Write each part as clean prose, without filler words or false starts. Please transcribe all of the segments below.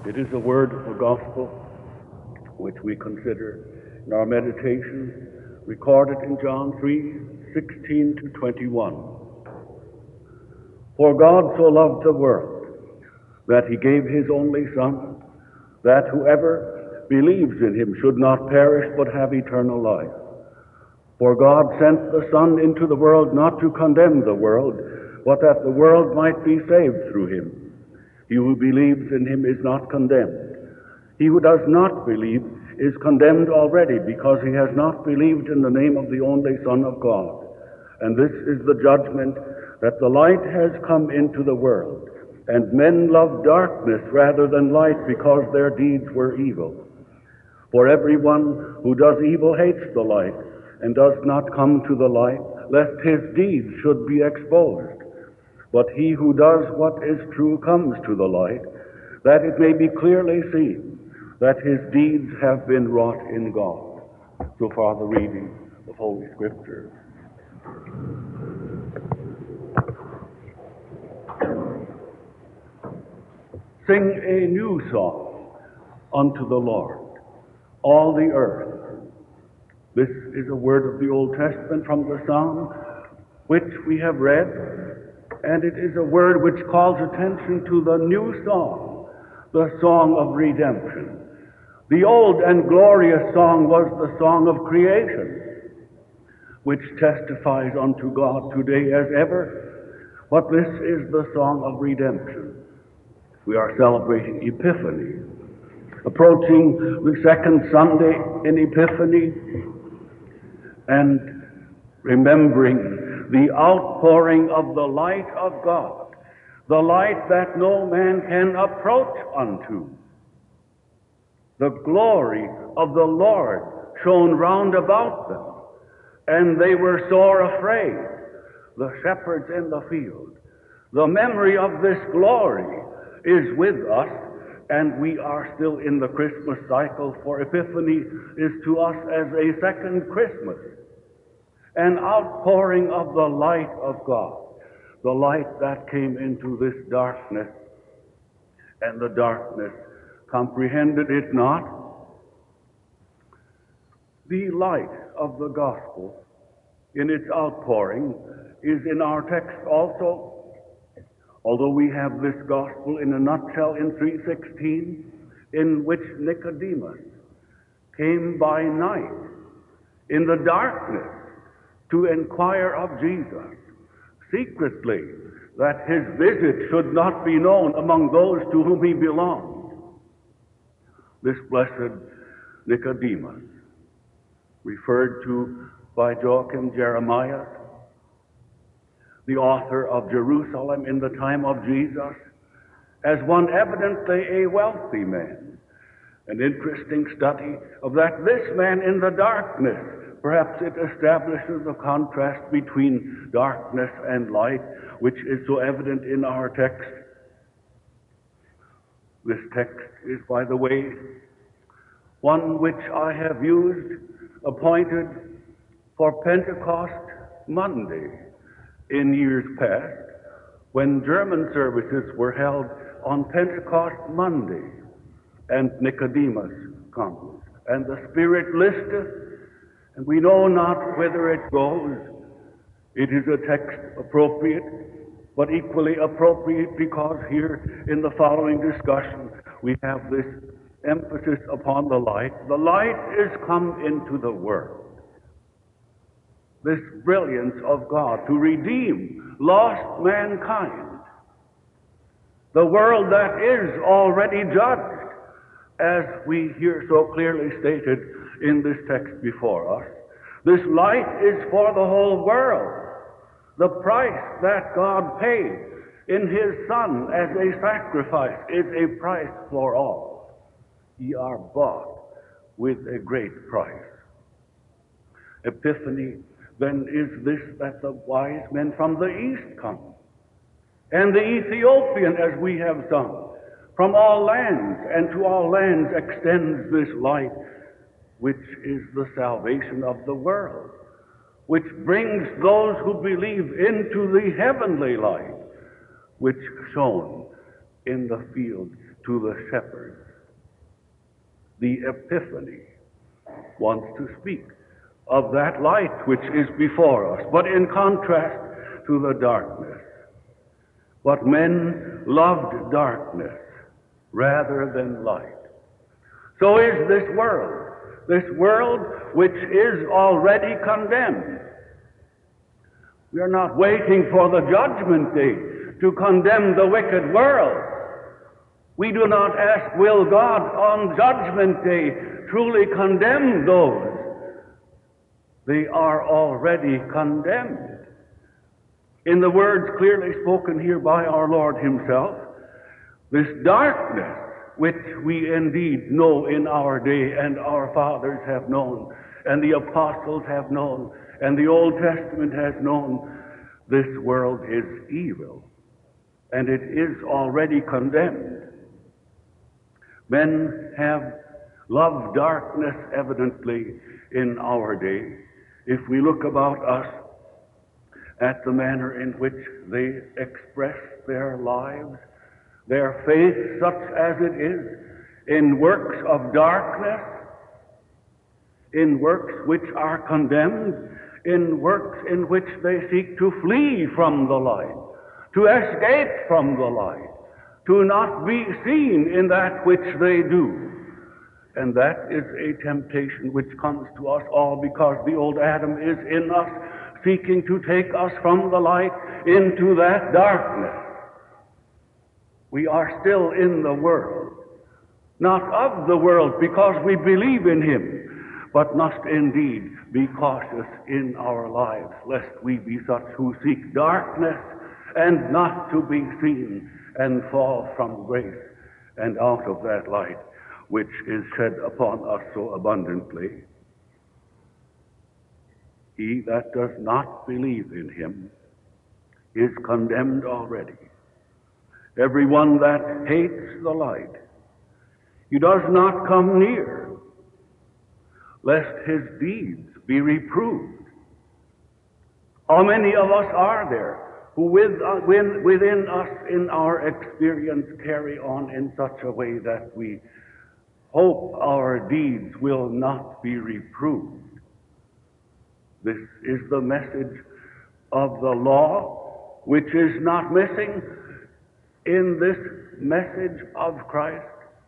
It is a word of the gospel which we consider in our meditation, recorded in John 3:16 to 21. For God so loved the world that he gave his only Son, that whoever believes in him should not perish but have eternal life. For God sent the Son into the world not to condemn the world, but that the world might be saved through him. He who believes in him is not condemned. He who does not believe is condemned already, because he has not believed in the name of the only Son of God. And this is the judgment, that the light has come into the world, and men love darkness rather than light, because their deeds were evil. For everyone who does evil hates the light, and does not come to the light, lest his deeds should be exposed. But he who does what is true comes to the light, that it may be clearly seen that his deeds have been wrought in God. So far the reading of Holy Scripture. Sing a new song unto the Lord, all the earth. This is a word of the Old Testament from the Psalm, which we have read, and it is a word which calls attention to the new song, the song of redemption. The old and glorious song was the song of creation, which testifies unto God today as ever, but this is the song of redemption. We are celebrating Epiphany, approaching the second Sunday in Epiphany, and remembering the outpouring of the light of God, the light that no man can approach unto. The glory of the Lord shone round about them, and they were sore afraid, the shepherds in the field. The memory of this glory is with us, and we are still in the Christmas cycle, for Epiphany is to us as a second Christmas, an outpouring of the light of God, the light that came into this darkness, and the darkness comprehended it not. The light of the gospel in its outpouring is in our text also, although we have this gospel in a nutshell in 3:16, in which Nicodemus came by night in the darkness to inquire of Jesus, secretly, that his visit should not be known among those to whom he belonged. This blessed Nicodemus, referred to by Joachim Jeremiah, the author of Jerusalem in the time of Jesus, as one evidently a wealthy man. An interesting study of that this man in the darkness, perhaps it establishes a contrast between darkness and light, which is so evident in our text. This text is, by the way, one which I have used, appointed for Pentecost Monday in years past, when German services were held on Pentecost Monday, and Nicodemus comes, and the Spirit listeth, and we know not whither it goes. It is a text appropriate, but equally appropriate because here in the following discussion we have this emphasis upon the light. The light is come into the world. This brilliance of God to redeem lost mankind. The world that is already judged, as we hear so clearly stated in this text before us. This light is for the whole world. The price that God paid in his Son as a sacrifice is a price for all. Ye are bought with a great price. Epiphany then is this, that the wise men from the east come, and the Ethiopian, as we have sung, from all lands, and to all lands extends this light, which is the salvation of the world, which brings those who believe into the heavenly light, which shone in the fields to the shepherds. The Epiphany wants to speak of that light which is before us, but in contrast to the darkness. But men loved darkness rather than light. So is this world which is already condemned. We are not waiting for the judgment day to condemn the wicked world. We do not ask, will God on judgment day truly condemn those? They are already condemned. In the words clearly spoken here by our Lord himself, this darkness which we indeed know in our day and our fathers have known and the apostles have known and the Old Testament has known, this world is evil and it is already condemned. Men have loved darkness evidently in our day. If we look about us at the manner in which they express their lives, their faith such as it is, in works of darkness, in works which are condemned, in works in which they seek to flee from the light, to escape from the light, to not be seen in that which they do. And that is a temptation which comes to us all because the old Adam is in us, seeking to take us from the light into that darkness. We are still in the world, not of the world because we believe in him, but must indeed be cautious in our lives, lest we be such who seek darkness and not to be seen and fall from grace and out of that light which is shed upon us so abundantly. He that does not believe in him is condemned already. Everyone that hates the light, he does not come near, lest his deeds be reproved. How many of us are there who within us in our experience carry on in such a way that we hope our deeds will not be reproved? This is the message of the law, which is not missing in this message of Christ.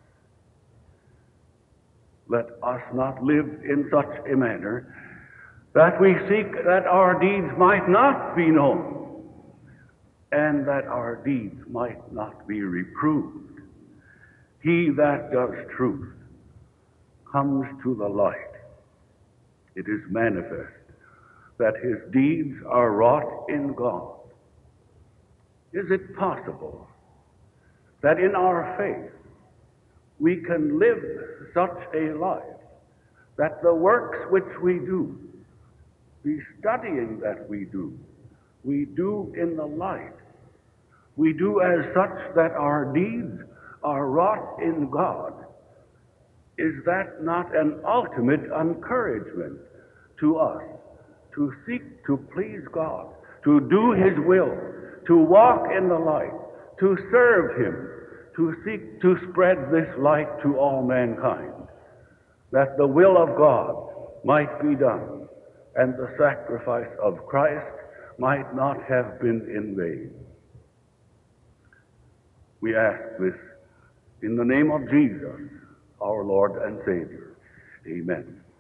Let us not live in such a manner that we seek that our deeds might not be known and that our deeds might not be reproved. He that does truth comes to the light. It is manifest that his deeds are wrought in God. Is it possible that in our faith we can live such a life that the works which we do, the studying that we do in the light, we do as such that our deeds are wrought in God? Is that not an ultimate encouragement to us to seek to please God, to do his will, to walk in the light, to serve him, to seek to spread this light to all mankind, that the will of God might be done and the sacrifice of Christ might not have been in vain? We ask this in the name of Jesus, our Lord and Savior. Amen.